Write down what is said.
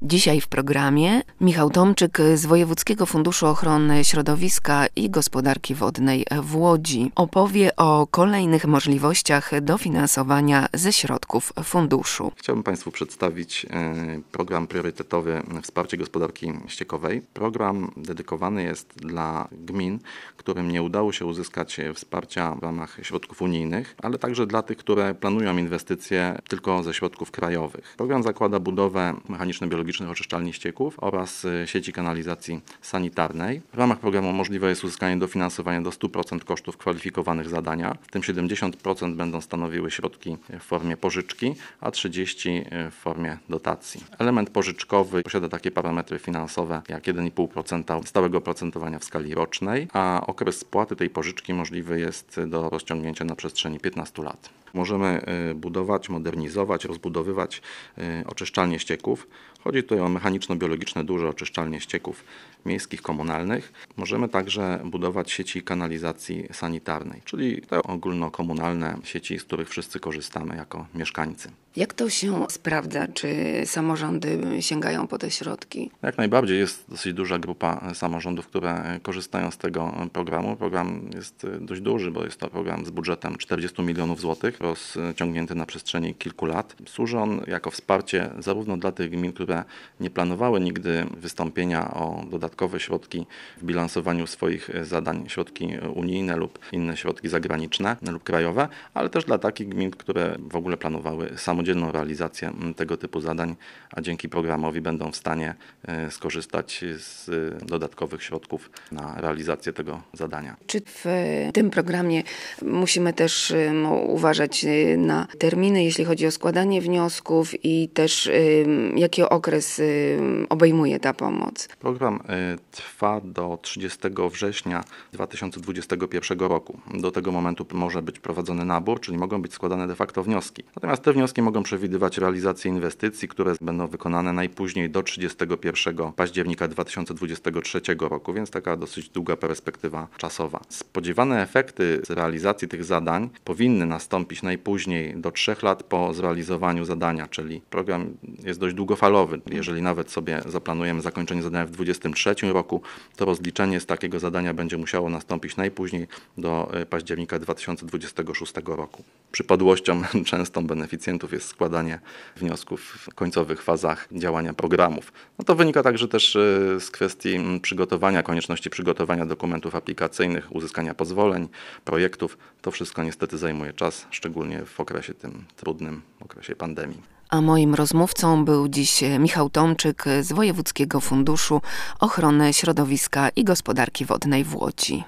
Dzisiaj w programie Michał Tomczyk z Wojewódzkiego Funduszu Ochrony Środowiska i Gospodarki Wodnej w Łodzi opowie o kolejnych możliwościach dofinansowania ze środków funduszu. Chciałbym Państwu przedstawić program priorytetowy Wsparcie Gospodarki Ściekowej. Program dedykowany jest dla gmin, którym nie udało się uzyskać wsparcia w ramach środków unijnych, ale także dla tych, które planują inwestycje tylko ze środków krajowych. Program zakłada budowę mechaniczno-biologicznych oczyszczalni ścieków oraz sieci kanalizacji sanitarnej. W ramach programu możliwe jest uzyskanie dofinansowania do 100% kosztów kwalifikowanych zadania, w tym 70% będą stanowiły środki w formie pożyczki, a 30% w formie dotacji. Element pożyczkowy posiada takie parametry finansowe jak 1,5% stałego oprocentowania w skali rocznej, a okres spłaty tej pożyczki możliwy jest do rozciągnięcia na przestrzeni 15 lat. Możemy budować, modernizować, rozbudowywać oczyszczalnie ścieków. Chodzi tutaj o mechaniczno-biologiczne duże oczyszczalnie ścieków miejskich, komunalnych. Możemy także budować sieci kanalizacji sanitarnej, czyli te ogólnokomunalne sieci, z których wszyscy korzystamy jako mieszkańcy. Jak to się sprawdza? Czy samorządy sięgają po te środki? Jak najbardziej jest dosyć duża grupa samorządów, które korzystają z tego programu. Program jest dość duży, bo jest to program z budżetem 40 milionów złotych, rozciągnięty na przestrzeni kilku lat. Służy on jako wsparcie zarówno dla tych gmin, które nie planowały nigdy wystąpienia o dodatkowe środki w bilansowaniu swoich zadań, środki unijne lub inne środki zagraniczne lub krajowe, ale też dla takich gmin, które w ogóle planowały samodzielną realizację tego typu zadań, a dzięki programowi będą w stanie skorzystać z dodatkowych środków na realizację tego zadania. Czy w tym programie musimy też uważać na terminy, jeśli chodzi o składanie wniosków i też jaki okres obejmuje ta pomoc? Program trwa do 30 września 2021 roku. Do tego momentu może być prowadzony nabór, czyli mogą być składane de facto wnioski. Natomiast te wnioski mogą przewidywać realizację inwestycji, które będą wykonane najpóźniej do 31 października 2023 roku, więc taka dosyć długa perspektywa czasowa. Spodziewane efekty z realizacji tych zadań powinny nastąpić najpóźniej do 3 lat po zrealizowaniu zadania, czyli program jest dość długofalowy. Jeżeli nawet sobie zaplanujemy zakończenie zadania w 2023 roku, to rozliczenie z takiego zadania będzie musiało nastąpić najpóźniej do października 2026 roku. Przypadłością częstą beneficjentów jest składanie wniosków w końcowych fazach działania programów. To wynika także też z kwestii konieczności przygotowania dokumentów aplikacyjnych, uzyskania pozwoleń, projektów. To wszystko niestety zajmuje czas, szczególnie w okresie tym trudnym, okresie pandemii. A moim rozmówcą był dziś Michał Tomczyk z Wojewódzkiego Funduszu Ochrony Środowiska i Gospodarki Wodnej w Łodzi.